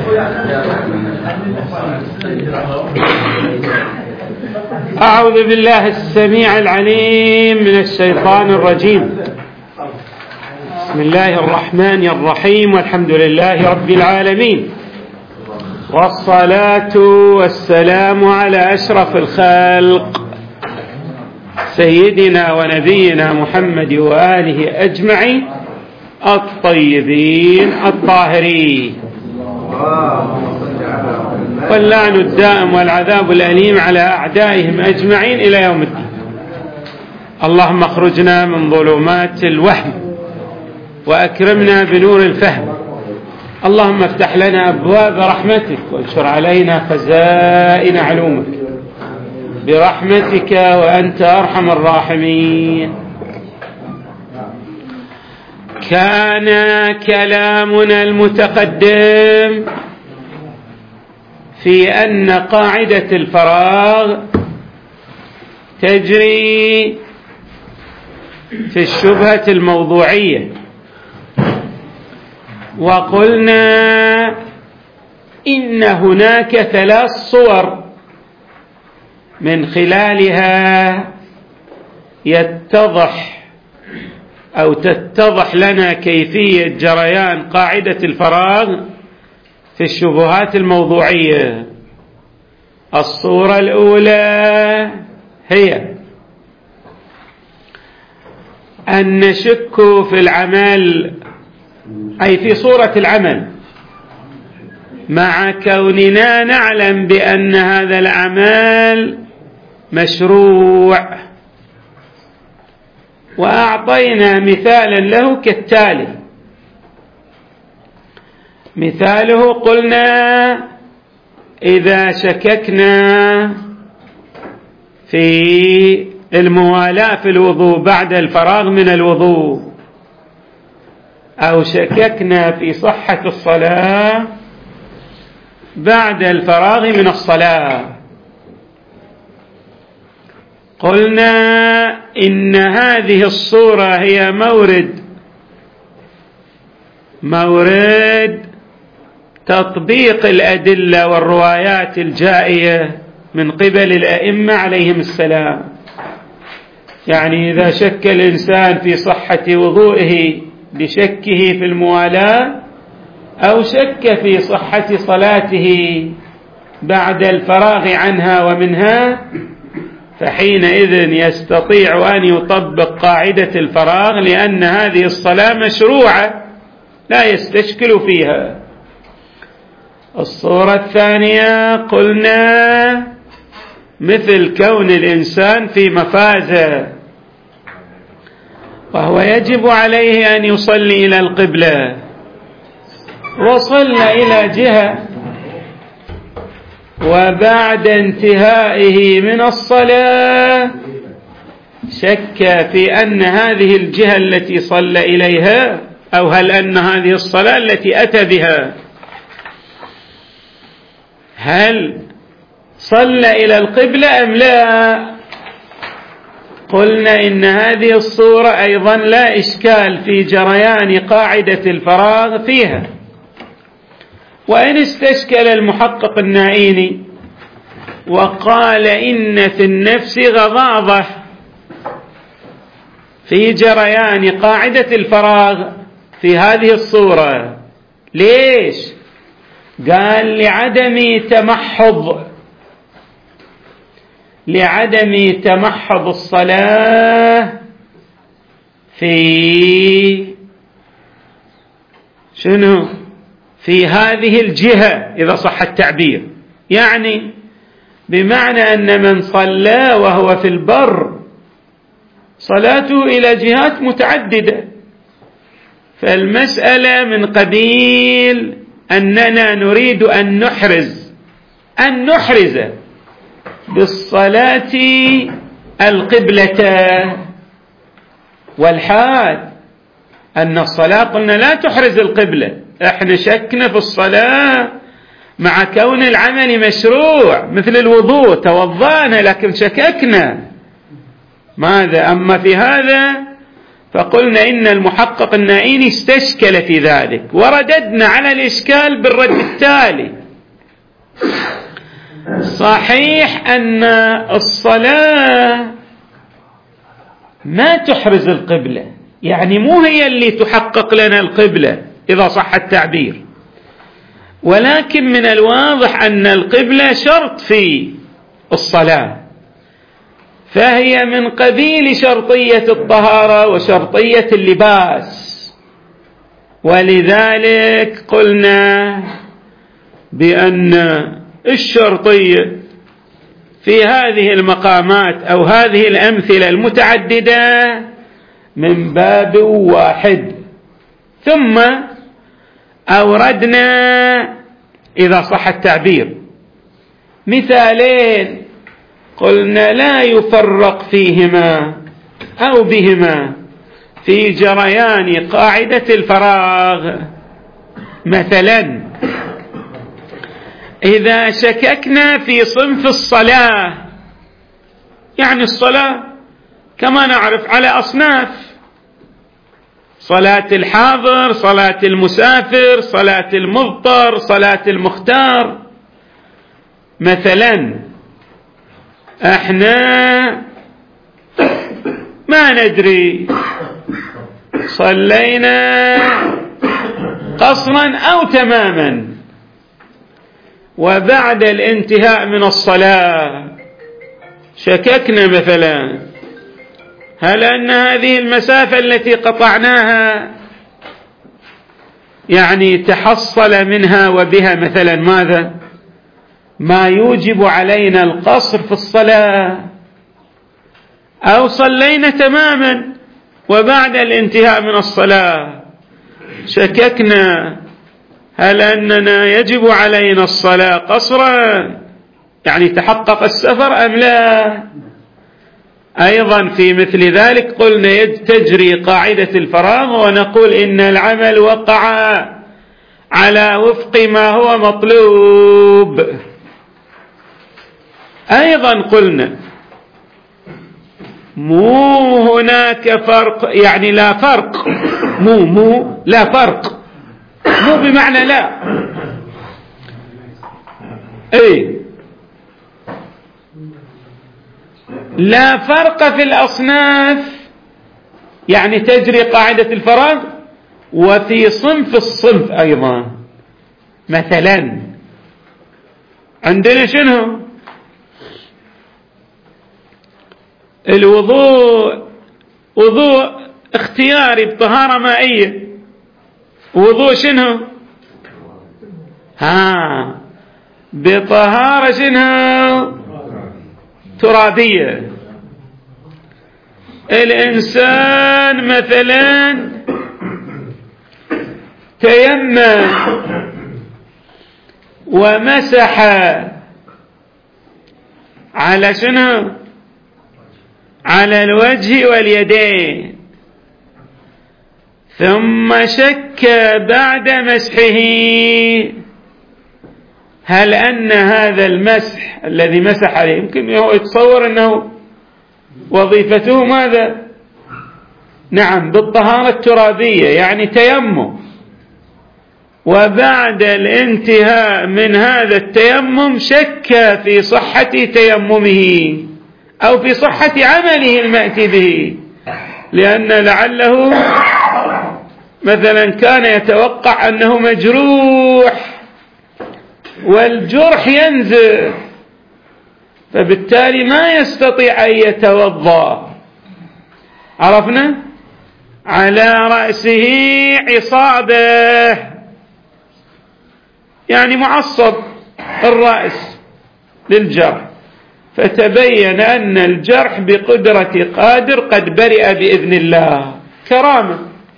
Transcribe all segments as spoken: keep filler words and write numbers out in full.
أعوذ بالله السميع العليم من الشيطان الرجيم. بسم الله الرحمن الرحيم، والحمد لله رب العالمين، والصلاة والسلام على أشرف الخلق سيدنا ونبينا محمد وآله أجمعين الطيبين الطاهرين، واللعن الدائم والعذاب الأليم على أعدائهم أجمعين إلى يوم الدين. اللهم اخرجنا من ظلمات الوهم وأكرمنا بنور الفهم. اللهم افتح لنا أبواب رحمتك وانشر علينا خزائن علومك برحمتك وأنت أرحم الراحمين. كان كلامنا المتقدم في أن قاعدة الفراغ تجري في الشبهة الموضوعية، وقلنا إن هناك ثلاث صور من خلالها يتضح أو تتضح لنا كيفية جريان قاعدة الفراغ في الشبهات الموضوعية. الصورة الأولى هي أن نشك في العمل، أي في صورة العمل، مع كوننا نعلم بأن هذا العمل مشروع، وأعطينا مثالا له كالتالي. مثاله قلنا إذا شككنا في الموالاة في الوضوء بعد الفراغ من الوضوء، أو شككنا في صحة الصلاة بعد الفراغ من الصلاة، قلنا إن هذه الصورة هي مورد مورد تطبيق الأدلة والروايات الجائية من قبل الأئمة عليهم السلام. يعني إذا شك الإنسان في صحة وضوئه بشكه في الموالاة، أو شك في صحة صلاته بعد الفراغ عنها ومنها، فحينئذ يستطيع أن يطبق قاعدة الفراغ، لأن هذه الصلاة مشروعة لا يستشكل فيها. الصورة الثانية قلنا مثل كون الإنسان في مفازة، وهو يجب عليه أن يصلي إلى القبلة، وصلى إلى جهة، وبعد انتهائه من الصلاة شك في أن هذه الجهة التي صلى إليها، أو هل أن هذه الصلاة التي أتى بها هل صلى إلى القبلة أم لا؟ قلنا إن هذه الصورة أيضا لا إشكال في جريان قاعدة الفراغ فيها. وإن استشكل المحقق النائيني وقال إن في النفس غضاضة في جريان قاعدة الفراغ في هذه الصورة، ليش؟ قال لعدم تمحض لعدم تمحض الصلاة في شنو؟ في هذه الجهة، إذا صح التعبير، يعني بمعنى أن من صلى وهو في البر صلاته إلى جهات متعددة، فالمسألة من قبيل أننا نريد أن نحرز أن نحرز بالصلاة القبلة، والحال أن الصلاة قلنا لا تحرز القبلة. احنا شكنا في الصلاة مع كون العمل مشروع، مثل الوضوء توضأنا لكن شككنا ماذا. أما في هذا فقلنا إن المحقق النائيني استشكل في ذلك، ورددنا على الإشكال بالرد التالي: صحيح أن الصلاة ما تحرز القبلة، يعني مو هي اللي تحقق لنا القبلة إذا صح التعبير، ولكن من الواضح أن القبلة شرط في الصلاة، فهي من قبيل شرطية الطهارة وشرطية اللباس، ولذلك قلنا بأن الشرطية في هذه المقامات أو هذه الأمثلة المتعددة من باب واحد. ثم أوردنا إذا صح التعبير مثالين قلنا لا يفرق فيهما أو بهما في جريان قاعدة الفراغ. مثلا إذا شككنا في صنف الصلاة، يعني الصلاة كما نعرف على أصناف: صلاة الحاضر، صلاة المسافر، صلاة المضطر، صلاة المختار. مثلا احنا ما ندري صلينا قصرا أو تماما، وبعد الانتهاء من الصلاة شككنا مثلا هل أن هذه المسافة التي قطعناها يعني تحصل منها وبها مثلا ماذا ما يوجب علينا القصر في الصلاة، أو صلينا تماما وبعد الانتهاء من الصلاة شككنا هل أننا يجب علينا الصلاة قصرا، يعني تحقق السفر أم لا. أيضا في مثل ذلك قلنا تجري قاعدة الفراغ ونقول إن العمل وقع على وفق ما هو مطلوب. أيضا قلنا مو هناك فرق، يعني لا فرق، مو مو لا فرق، مو بمعنى لا، اي لا فرق في الأصناف، يعني تجري قاعدة الفراغ وفي صنف الصنف أيضا. مثلا عندنا شنو الوضوء، وضوء اختياري بطهارة مائية، وضوء شنو ها بطهارة شنو ترابية. الإنسان مثلا تيمم ومسح على شنو على الوجه واليدين، ثم شك بعد مسحه هل أن هذا المسح الذي مسح عليه يمكن هو يتصور أنه وظيفته ماذا نعم بالطهارة الترابية، يعني تيمم، وبعد الانتهاء من هذا التيمم شك في صحة تيممه أو في صحة عمله المأتي به، لأن لعله مثلا كان يتوقع أنه مجروح والجرح ينزف، فبالتالي ما يستطيع أن يتوضأ. عرفنا على رأسه عصابة، يعني معصب الرأس للجرح، فتبين أن الجرح بقدرة قادر قد برئ بإذن الله كرامة،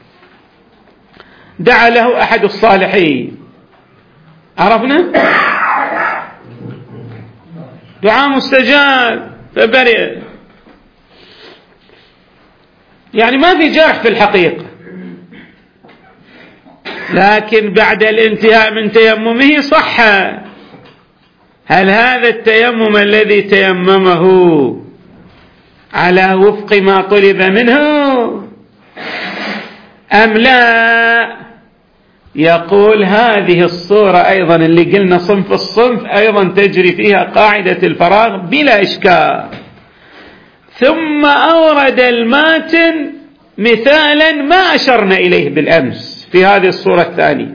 دعا له أحد الصالحين، عرفنا دعاء مستجاب فبرئ، يعني ما في جرح في الحقيقة، لكن بعد الانتهاء من تيممه صح. هل هذا التيمم الذي تيممه على وفق ما طلب منه أم لا؟ يقول هذه الصورة أيضا اللي قلنا صنف الصنف أيضا تجري فيها قاعدة الفراغ بلا إشكال. ثم أورد الماتن مثالا ما أشرنا إليه بالأمس في هذه الصورة الثانية،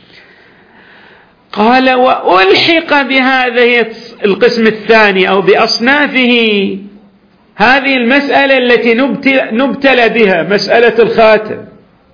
قال وألحق بهذه القسم الثاني أو بأصنافه هذه المسألة التي نبتلى بها، مسألة الخاتم.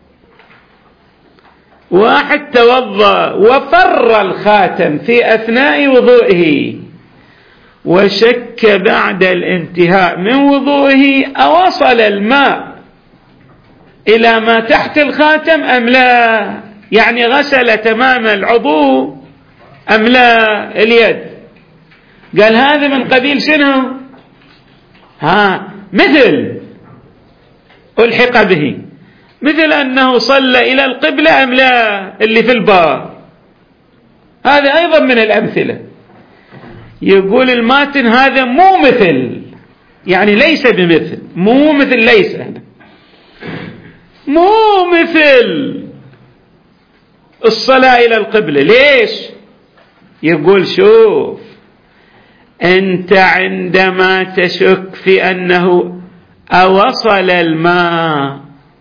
واحد توضأ وفر الخاتم في أثناء وضوئه وشك بعد الانتهاء من وضوئه أوصل الماء إلى ما تحت الخاتم أم لا، يعني غسل تمام العضو أم لا اليد. قال هذا من قبيل شنو؟ ها مثل ألحق به، مثل أنه صلى إلى القبلة أم لا اللي في الباب. هذا أيضا من الأمثلة. يقول الماتن هذا مو مثل، يعني ليس بمثل، مو مثل ليس هنا. مو مثل الصلاة إلى القبلة. ليش؟ يقول شوف، أنت عندما تشك في أنه أوصل الماء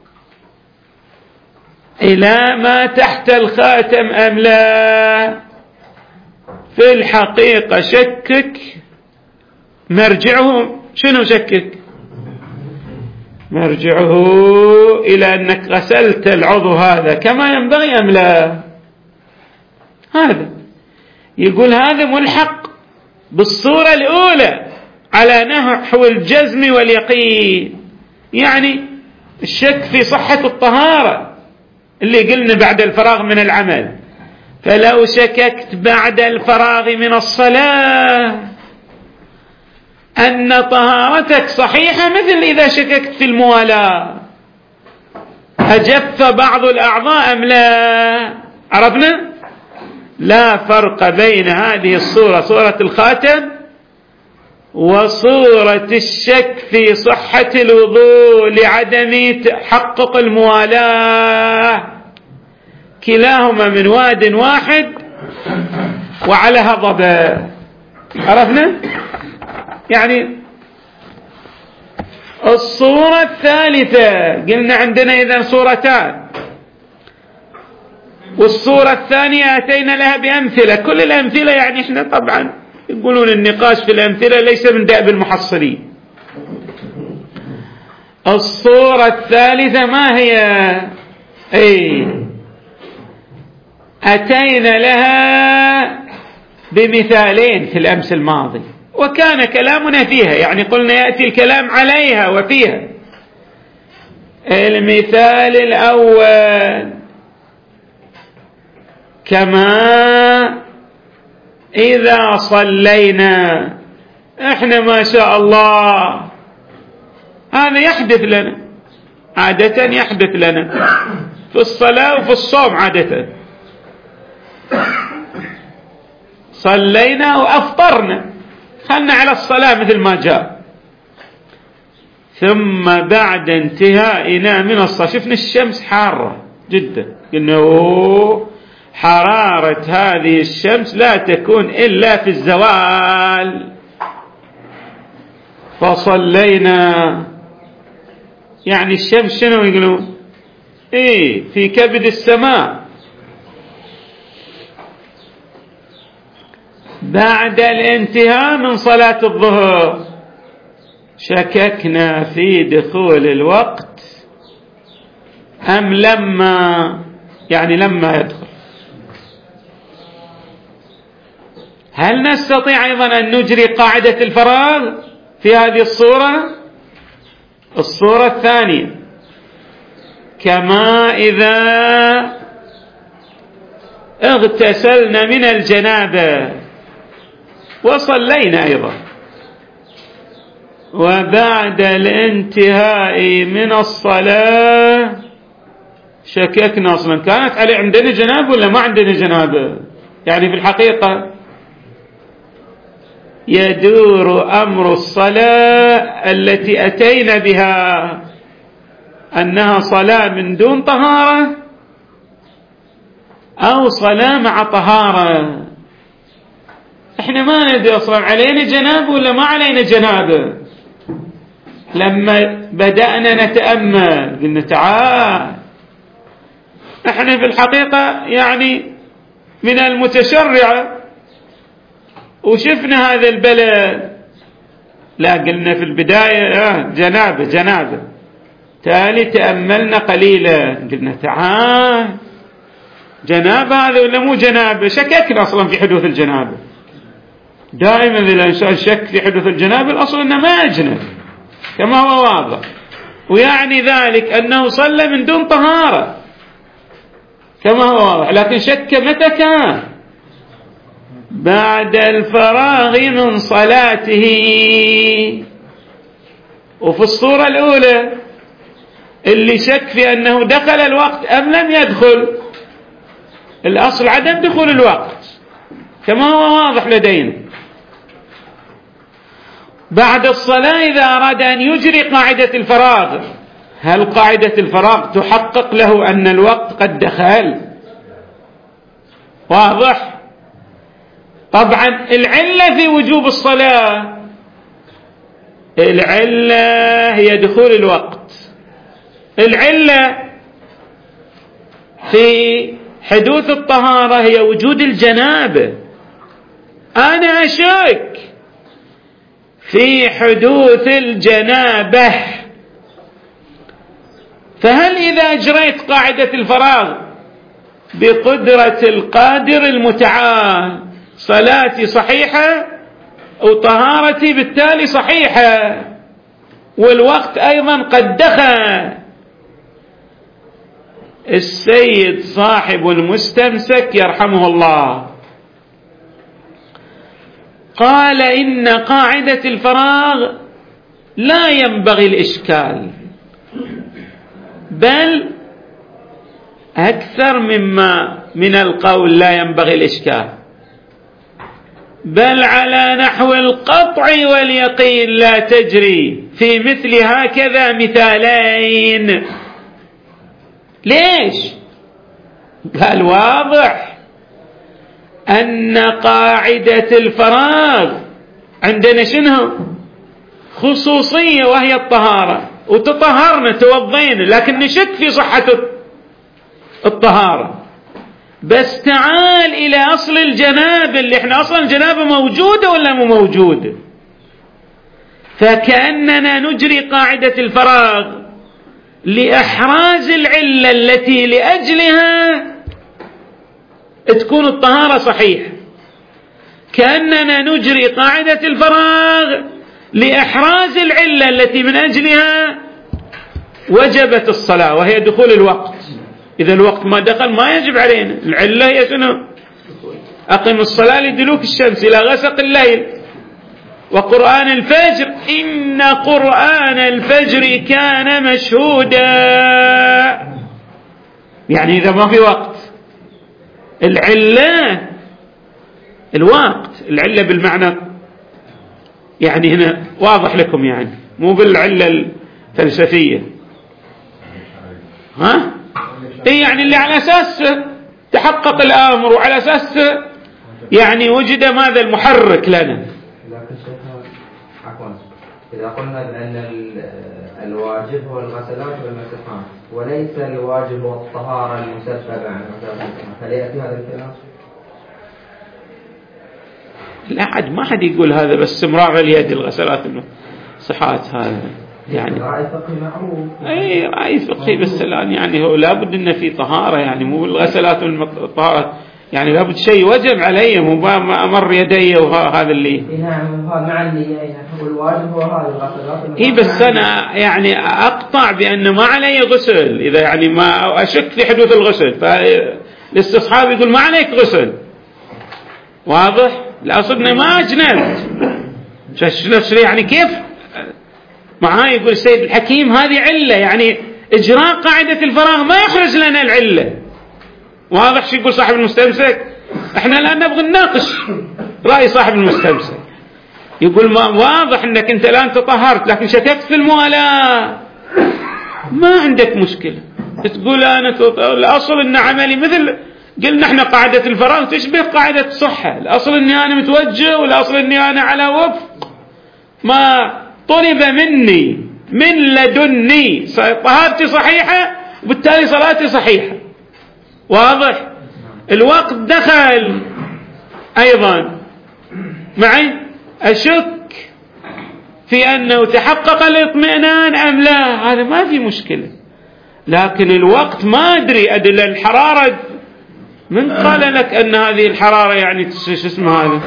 إلى ما تحت الخاتم أم لا، في الحقيقة شكك مرجعه شنو؟ شكك مرجعه إلى أنك غسلت العضو هذا كما ينبغي أم لا. هذا يقول هذا ملحق بالصورة الأولى على نحو الجزم واليقين، يعني الشك في صحة الطهارة اللي قلنا بعد الفراغ من العمل. فلو شككت بعد الفراغ من الصلاة أن طهارتك صحيحة، مثل إذا شككت في الموالاة أجف بعض الأعضاء أم لا. عرفنا؟ لا فرق بين هذه الصورة، صورة الخاتم، وصورة الشك في صحة الوضوء لعدم تحقق الموالاة. كلاهما من واد واحد وعلى هضبة. عرفنا؟ يعني الصورة الثالثة قلنا عندنا إذن صورتان، والصورة الثانية أتينا لها بأمثلة. كل الأمثلة يعني إحنا طبعا يقولون النقاش في الأمثلة ليس من دأب المحصلين. الصورة الثالثة ما هي؟ أي أتينا لها بمثالين في الأمس الماضي، وكان كلامنا فيها، يعني قلنا يأتي الكلام عليها وفيها. المثال الأول كما إذا صلينا، إحنا ما شاء الله هذا يحدث لنا عادة، يحدث لنا في الصلاة وفي الصوم عادة. صلينا وأفطرنا، خلنا على الصلاة مثل ما جاء، ثم بعد انتهائنا من الصلاة شفنا الشمس حارة جدا، قلنا حرارة هذه الشمس لا تكون إلا في الزوال، فصلينا. يعني الشمس شنو يقولون؟ إيه في كبد السماء. بعد الانتهاء من صلاة الظهر شككنا في دخول الوقت أم لما، يعني لما يدخل. هل نستطيع أيضا أن نجري قاعدة الفراغ في هذه الصورة؟ الصورة الثانية كما إذا اغتسلنا من الجنابة وصلينا أيضا، وبعد الانتهاء من الصلاة شككنا أصلا كانت علي عندنا جنابة ولا ما عندنا جنابة. يعني في الحقيقة يدور أمر الصلاة التي أتينا بها أنها صلاة من دون طهارة أو صلاة مع طهارة. احنا ما ندري أصلا علينا جنابه ولا ما علينا جنابه. لما بدأنا نتأمل قلنا تعال احنا في الحقيقة يعني من المتشرعة وشفنا هذا البلد، لا قلنا في البداية جنابه جنابه، تالي تأملنا قليلا قلنا تعال جنابه هذا ولا مو جنابه. شككنا أصلا في حدوث الجنابه. دائما إذا الإنسان شك في حدوث الجنابه الأصل أنه ما أجنب كما هو واضح، ويعني ذلك أنه صلى من دون طهارة كما هو واضح، لكن شك متى كان؟ بعد الفراغ من صلاته. وفي الصورة الأولى اللي شك في أنه دخل الوقت أم لم يدخل، الأصل عدم دخول الوقت كما هو واضح لدينا. بعد الصلاة إذا أراد أن يجري قاعدة الفراغ، هل قاعدة الفراغ تحقق له أن الوقت قد دخل؟ واضح؟ طبعا العلة في وجوب الصلاة، العلة هي دخول الوقت. العلة في حدوث الطهارة هي وجود الجنابة. أنا أشك في حدوث الجنابة، فهل إذا أجريت قاعدة الفراغ بقدرة القادر المتعال صلاتي صحيحة وطهارتي بالتالي صحيحة والوقت أيضا قد دخل؟ السيد صاحب المستمسك يرحمه الله قال إن قاعدة الفراغ لا ينبغي الإشكال، بل أكثر مما من القول لا ينبغي الإشكال، بل على نحو القطع واليقين لا تجري في مثل هكذا مثالين. ليش؟ قال واضح أن قاعدة الفراغ عندنا شنو؟ خصوصية وهي الطهارة، وتطهرنا توضينا لكن نشك في صحة الطهارة. بس تعال إلى أصل الجنابة اللي احنا أصلا الجنابة موجودة ولا مو موجودة، فكأننا نجري قاعدة الفراغ لإحراز العلة التي لأجلها تكون الطهارة صحيحة، كأننا نجري قاعدة الفراغ لإحراز العلة التي من أجلها وجبت الصلاة وهي دخول الوقت. إذا الوقت ما دخل ما يجب علينا. العلة هي شنو؟ أقم الصلاة لدلوك الشمس إلى غسق الليل وقرآن الفجر إن قرآن الفجر كان مشهودا. يعني إذا ما في وقت، العلة الوقت، العلة بالمعنى يعني هنا واضح لكم، يعني مو بالعلة الفلسفية. ها؟ إيه يعني اللي على أساس تحقق الأمر وعلى أساس يعني وجد ماذا المحرك لنا. عفوا، إذا قلنا بأن الواجب هو الغسلات والمسحات وليس الواجب هو الطهارة المسببة عن هل يأتي هذا الكلام؟ لا حد ما حد يقول هذا، بس امرار اليد الغسلات المسحات هذا يعني رأي فقهي معروف. اي رأي فقهي، بس الآن يعني هو لابد ان في طهارة، يعني مو الغسلات والطهارة يعني لابد شيء وجب علي، مو ما امر يدي وهذا اللي نعم هذا مع اللي هو الواجب هو هذا الغسلات. اي بس انا يعني اقطع بان ما علي غسل اذا يعني ما اشك في حدوث الغسل، فالاستصحاب يقول ما عليك غسل. واضح؟ الاصل انه ما اجنبت نفس يعني كيف معاه يقول السيد الحكيم هذه علة، يعني إجراء قاعدة الفراغ ما يخرج لنا العلة. واضح شو يقول صاحب المستمسك؟ احنا الآن نبغى نناقش رأي صاحب المستمسك. يقول ما واضح انك انت الآن تطهرت لكن شككت في الموالاة. ما عندك مشكلة تقول أنا الأصل أن عملي مثل قلنا احنا قاعدة الفراغ تشبه قاعدة الصحة، الأصل أني أنا متوجه والأصل أني أنا على وفق ما طلب مني من لدني، طهارتي صحيحة وبالتالي صلاتي صحيحة. واضح؟ الوقت دخل أيضا معي، أشك في أنه تحقق الاطمئنان أم لا، هذا ما في مشكلة، لكن الوقت ما أدري أدل الحرارة، من قال لك أن هذه الحرارة يعني شو اسمه هذا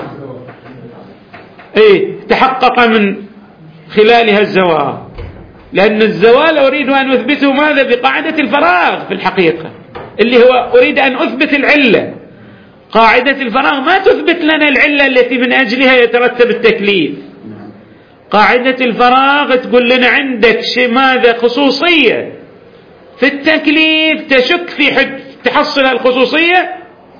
إيه تحقق من خلالها الزوال، لأن الزوال أريد أن أثبته ماذا؟ بقاعدة الفراغ في الحقيقة، اللي هو أريد أن أثبت العلة. قاعدة الفراغ ما تثبت لنا العلة التي من أجلها يترتب التكليف. قاعدة الفراغ تقول لنا عندك شيء ماذا؟ خصوصية في التكليف، تشك في حد تحصل الخصوصية،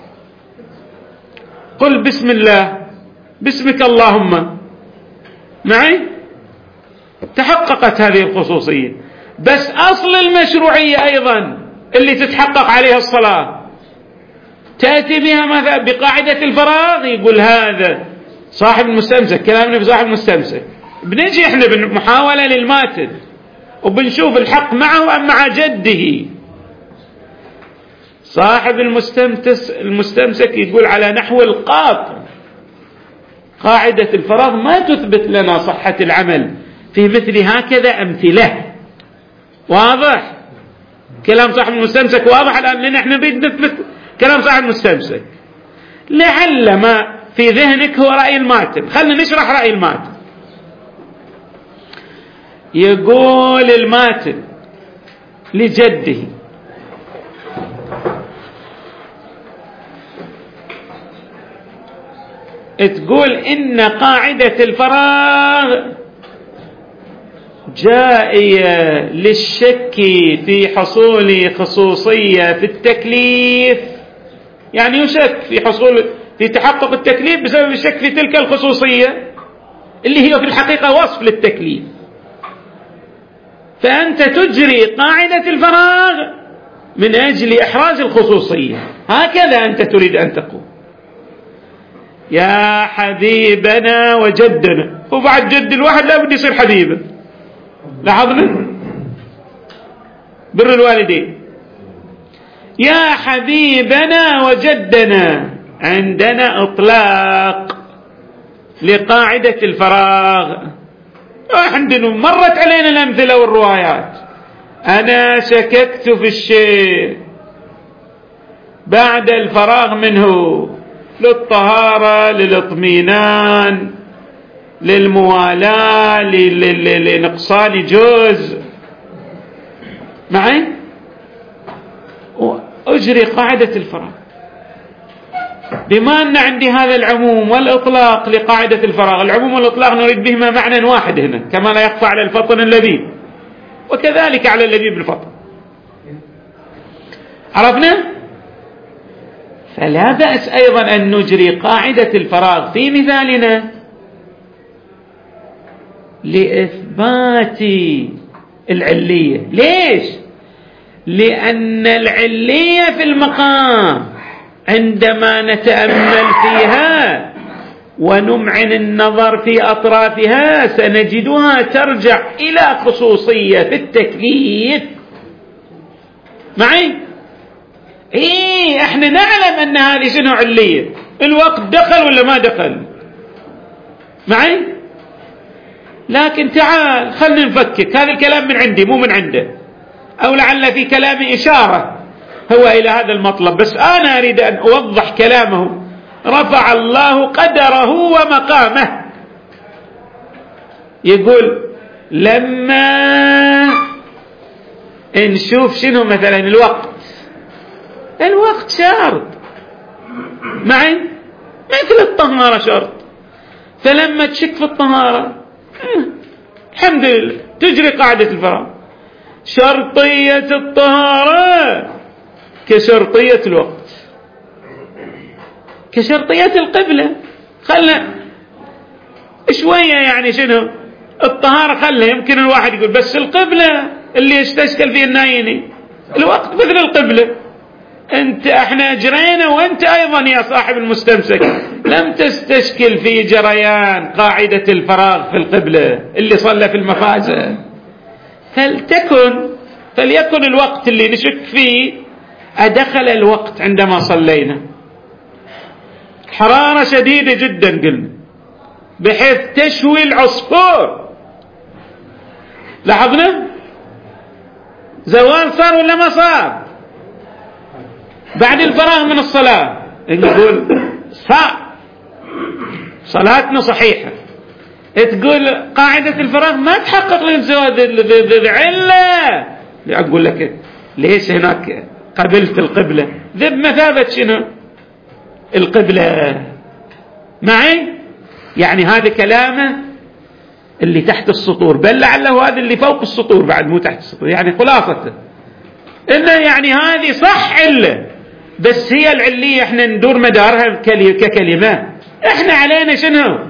قل بسم الله باسمك اللهم معي، تحققت هذه الخصوصية. بس أصل المشروعية أيضا اللي تتحقق عليها الصلاة تأتي بها مثلا بقاعدة الفراغ، يقول هذا صاحب المستمسك، كلامنا بصاحب المستمسك. بنجي احنا بمحاولة للماتن وبنشوف الحق معه أم مع جده. صاحب المستمتس المستمسك يقول على نحو القاطع، قاعدة الفراغ ما تثبت لنا صحة العمل في مثل هكذا أمثلة. واضح؟ كلام صاحب المستمسك واضح الآن، لأن احنا بدنا نثبت كلام صاحب المستمسك. لعل ما في ذهنك هو رأي الماتن، خلنا نشرح رأي الماتن. يقول الماتن لجده تقول إن قاعدة الفراغ جائية للشك في حصول خصوصية في التكليف، يعني يشك في حصول في تحقق التكليف بسبب الشك في تلك الخصوصية اللي هي في الحقيقة وصف للتكليف. فأنت تجري قاعدة الفراغ من أجل إحراز الخصوصية، هكذا أنت تريد أن تقول. يا حبيبنا وجدنا، وبعد جد الواحد لا بد يصير حبيبه. لاحظنا بر الوالدين، يا حبيبنا وجدنا، عندنا إطلاق لقاعدة الفراغ. عندنا مرت علينا الأمثلة والروايات. أنا شككت في الشيء بعد الفراغ منه للطهارة، للاطمئنان، للموالاة، لنقصان جزء معي، أجري قاعدة الفراغ. بما أن عندي هذا العموم والإطلاق لقاعدة الفراغ، العموم والإطلاق نريد بهما معنى واحد هنا، كما لا يخفى على الفطن اللبيب وكذلك على اللبيب الفطن. عرفنا؟ فلا بأس أيضا أن نجري قاعدة الفراغ في مثالنا لإثبات العلية. ليش؟ لأن العلية في المقام عندما نتأمل فيها ونمعن النظر في أطرافها سنجدها ترجع إلى خصوصية في التكليف. معي؟ إيه إحنا نعلم أن هذه شنو علية، الوقت دخل ولا ما دخل. معي؟ لكن تعال خلنا نفكك، هذا الكلام من عندي مو من عنده، أو لعل في كلامي إشارة هو إلى هذا المطلب، بس أنا أريد أن أوضح كلامه. رفع الله قدره ومقامه. يقول لما نشوف شنو مثلا الوقت، الوقت شرط معي مثل الطهارة شرط، فلما تشك في الطهارة الحمد لله تجري قاعدة الفراغ. شرطية الطهارة كشرطية الوقت، كشرطية القبلة. خلنا شوية يعني شنو الطهارة، خلها يمكن الواحد يقول بس القبلة اللي يستشكل فيه النايني. الوقت مثل القبلة، أنت احنا جرينا وأنت أيضا يا صاحب المستمسك لم تستشكل في جريان قاعدة الفراغ في القبلة اللي صلى في المفازة. فلتكن فليكن الوقت اللي نشك فيه أدخل الوقت عندما صلينا حرارة شديدة جدا قلنا بحيث تشوي العصفور. لاحظنا زوال صار ولا ما صار؟ بعد الفراغ من الصلاة نقول صار صلاتنا صحيحة. تقول قاعدة الفراغ ما تحقق للزواج العلة، أقول لك ليش هناك قبلت القبلة؟ ذب مثابة شنو القبلة معي؟ يعني هذا كلامه اللي تحت السطور، بل لعله هذا اللي فوق السطور بعد مو تحت السطور. يعني خلاصته إنه يعني هذه صح علة، بس هي العلية احنا ندور مدارها ككلمة. احنا علينا شنو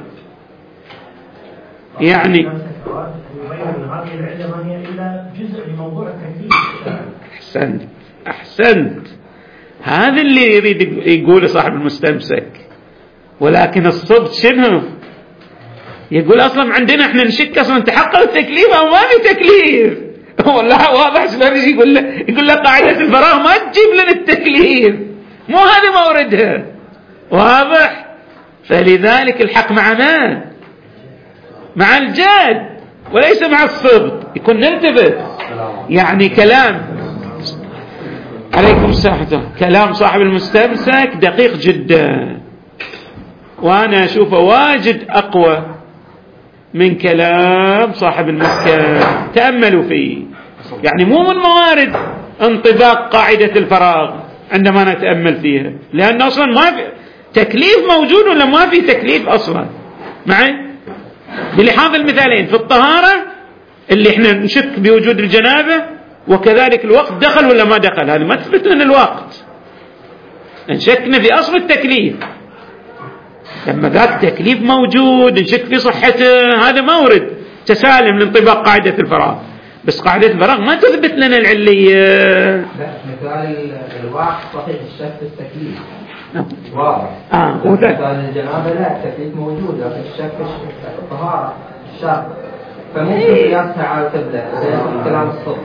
يعني؟ هذه العلة ما هي إلا جزء لموضوع التكليف. أحسنت أحسنت، هذا اللي يريد يقول صاحب المستمسك. ولكن الصبت شنو يقول؟ أصلا عندنا احنا نشك أصلا تحقق التكليف أو ما في تكليف. والله واضح شلون يقول له يقول له قاعدة الفراغ ما تجيب لنا التكليف، مو هذا موردها. واضح؟ فلذلك الحق مع من؟ مع الجاد وليس مع الصبت. يكون نلتفت. يعني كلام عليكم السلام، كلام صاحب المستمسك دقيق جدا، وأنا أشوفه واجد أقوى من كلام صاحب المحكم. تأملوا فيه، يعني مو من موارد انطباق قاعدة الفراغ عندما نتأمل فيها، لأن أصلا ما في تكليف موجود ولا ما في تكليف أصلا معي. بلحاظ المثالين في الطهارة اللي احنا نشك بوجود الجنابة، وكذلك الوقت دخل ولا ما دخل، هذا ما تثبت لنا الوقت، نشكنا في أصل التكليف. لما ذاك تكليف موجود نشك في صحته، هذا مورد تسالم لانطباق قاعدة الفراغ. بس قاعدة الفراغ ما تثبت لنا العلية. لا مثال الوقت صحيح الشك في التكليف واضح. آه مثال الجنابة لا التكليف موجود، لكن الشك في الطهارة الشرط، فممكن قياسها على القبلة زي كلام الصبح.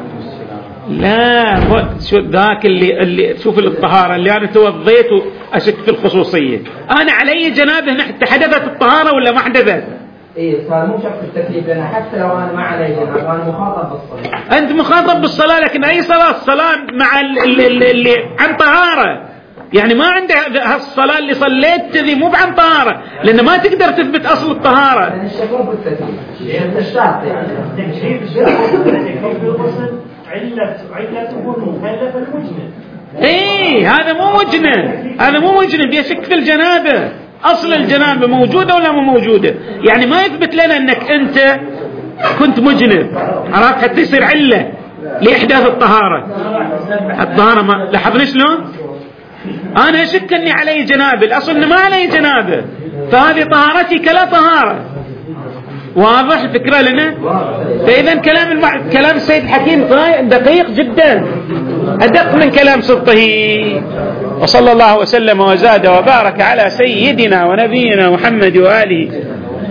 لا شو ذاك اللي اللي شوف الطهارة اللي أنا توضيت وأشك في الخصوصية، أنا علي جنابه حدثت الطهارة ولا ما حدثت؟ إيه صار مو شك في التكليف، لأن حتى لو أنا ما علي جنابه أنا مخاطب بالصلاة. أنت مخاطب بالصلاة، لكن أي صلاة؟ الصلاة مع اللي, اللي, اللي عن طهارة، يعني ما عنده هالصلاة اللي صليت ذي مو عن طهارة، لأن ما تقدر تثبت أصل الطهارة. يعني الشكوك بالتكليف أنت الشرط يعني تكليف التكليف بالغسل علة علته مخالفة المجنب. إيه هذا مو مجنب، هذا مو مجنب يشك في الجنابة. أصل الجنابة موجودة ولا مو موجودة؟ يعني ما يثبت لنا أنك أنت كنت مجنب، عرفت؟ حتى يصير علة لإحداث الطهارة. الطهارة ما لاحظني شلون؟ أنا أشك أني علي جنابة، الأصل أنه ما علي جنابة، فهذه طهارتي كلا طهارة. واضح الفكرة لنا؟ فإذا كلام المع... كلام السيد الحكيم دقيق جدا، أدق من كلام سلطه. وصلى الله وسلم وزاد وبارك على سيدنا ونبينا محمد وآله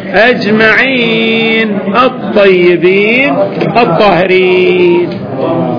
أجمعين الطيبين الطاهرين.